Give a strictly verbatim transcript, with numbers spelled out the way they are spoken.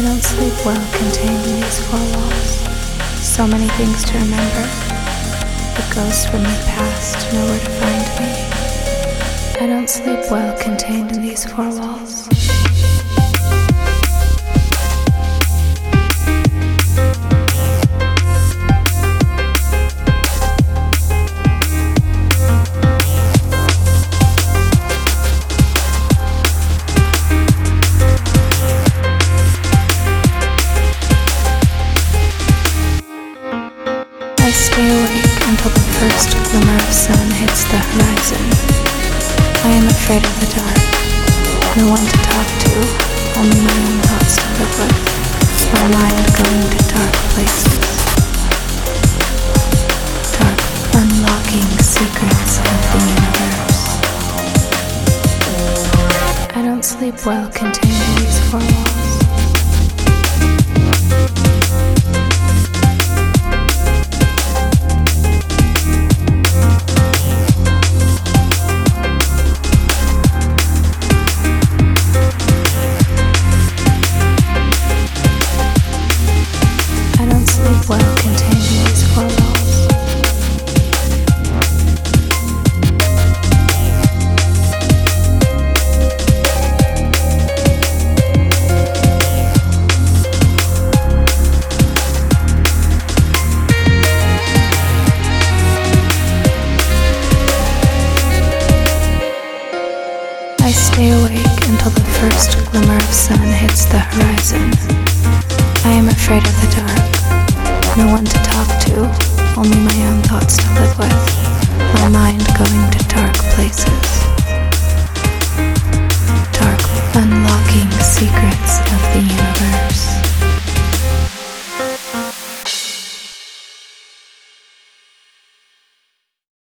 don't sleep well contained in these four walls. So many things to remember. The ghosts from my past know where to find me. I don't sleep well contained in these four walls. I stay awake until the first glimmer of sun hits the horizon. I am afraid of the dark. No one to talk to, only my own thoughts to live with. My mind going to dark places. Dark, unlocking secrets of the universe. I don't sleep well contained in these four walls. Well contained in these four walls. I stay awake until the first glimmer of sun hits the horizon. I am afraid of the dark. No one to talk to, only my own thoughts to live with. My mind going to dark places.